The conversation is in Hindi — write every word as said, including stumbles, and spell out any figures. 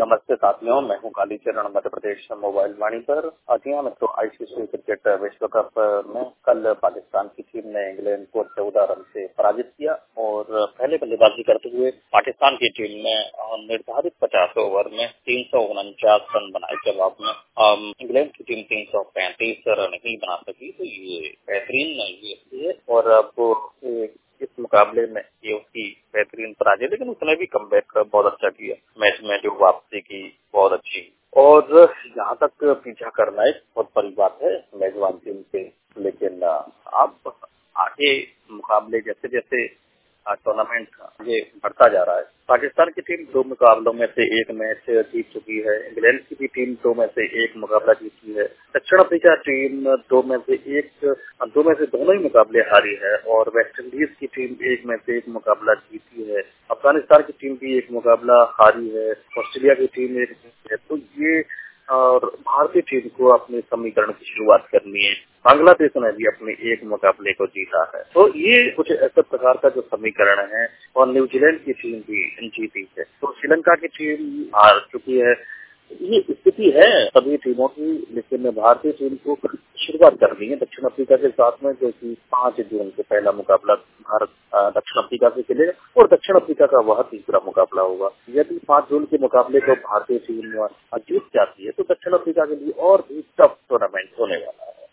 नमस्ते साथियों, मैं हूं कालीचरण मध्य प्रदेश मोबाइल वाणी पर। जी हाँ मित्रों, आईसीसी क्रिकेट विश्व कप में कल पाकिस्तान की टीम ने इंग्लैंड को चौदह रन से पराजित किया और पहले बल्लेबाजी करते हुए पाकिस्तान की टीम ने निर्धारित पचास ओवर में तीन सौ उनचास रन बनाए। जवाब में इंग्लैंड की टीम तीन सौ पैंतीस रन ही बना सकी, तो ये बेहतरीन ये है और अब इस मुकाबले में ये उसकी बेहतरीन पराजय, लेकिन उसने भी कमबैक बहुत अच्छा किया। मैच में जो वापसी की बहुत अच्छी और यहाँ तक पीछा करना एक बहुत बड़ी बात है मेजबान टीम से, लेकिन अब आगे मुकाबले जैसे जैसे टूर्नामेंट आगे बढ़ता जा रहा है, पाकिस्तान की टीम दो मुकाबलों में से एक मैच जीत चुकी है, इंग्लैंड की भी टीम दो में से एक मुकाबला जीती है, दक्षिण अफ्रीका टीम दो में से एक दो में से दोनों ही मुकाबले हारी है और वेस्ट इंडीज की टीम एक में से एक मुकाबला जीती है, अफगानिस्तान की टीम भी एक मुकाबला हारी है, ऑस्ट्रेलिया की टीम एक है। तो ये और भारतीय टीम को अपने समीकरण की शुरुआत करनी है। बांग्लादेश ने भी अपने एक मुकाबले को जीता है, तो ये कुछ ऐसे प्रकार का जो समीकरण है। और न्यूजीलैंड की टीम भी जीती है, तो श्रीलंका की टीम हार चुकी है। ये स्थिति है सभी टीमों की, लेकिन भारतीय टीम को शुरुआत करनी है दक्षिण अफ्रीका के साथ में, जो कि पांच जून से पहला मुकाबला भारत दक्षिण अफ्रीका से खेलेगा और दक्षिण अफ्रीका का वह तीसरा मुकाबला होगा। यदि पांच जून के मुकाबले को भारतीय टीम जीत जाती है तो दक्षिण अफ्रीका के लिए और भी टफ टूर्नामेंट होने वाला है।